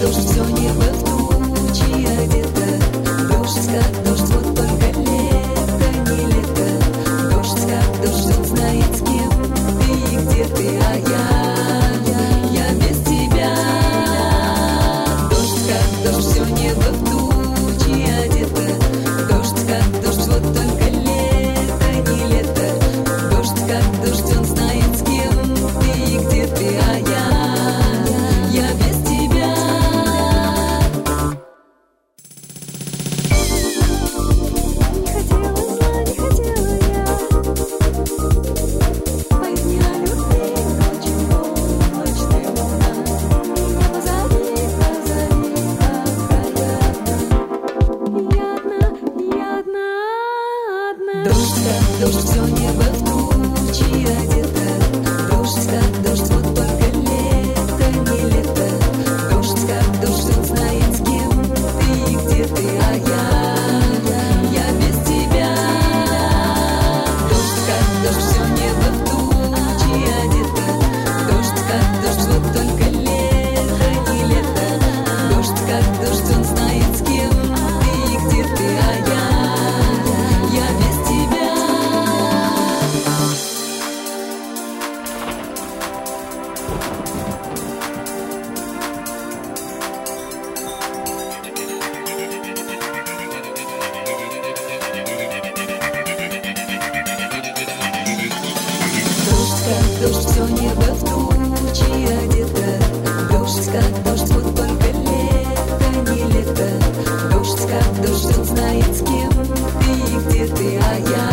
дождь, все небо в тучи одето. Дождь, как дождь, вот только лето, не лето. Дождь, как дождь, он знает, с кем ты и где ты, а я без тебя. Дождь, как дождь, все небо в тучи одето. Дождь, как дождь, вот только лето, не лето. Дождь, как дождь, он знает, с кем ты и где ты, а я без тебя. Не хотела зла, не хотела я. Моя любви, очень полночная луна. Меня позови, я одна. Дождь, как дождь, все небо в тучи одето. Дождь, как дождь, вот только лето, не лето. Дождь, как дождь, он знает, с кем ты и где ты, а я без тебя. Дождь, как дождь, все небо в тучи одето. Дождь, как дождь, вот только лето, не лето. Дождь, как дождь, он знает, с кем ты и где ты, а я без тебя. Дождь, как дождь, все небо в тучи одето. Дождь, как дождь, вот только лето, не лето. Дождь, как дождь, он знает, с кем ты и где ты, а я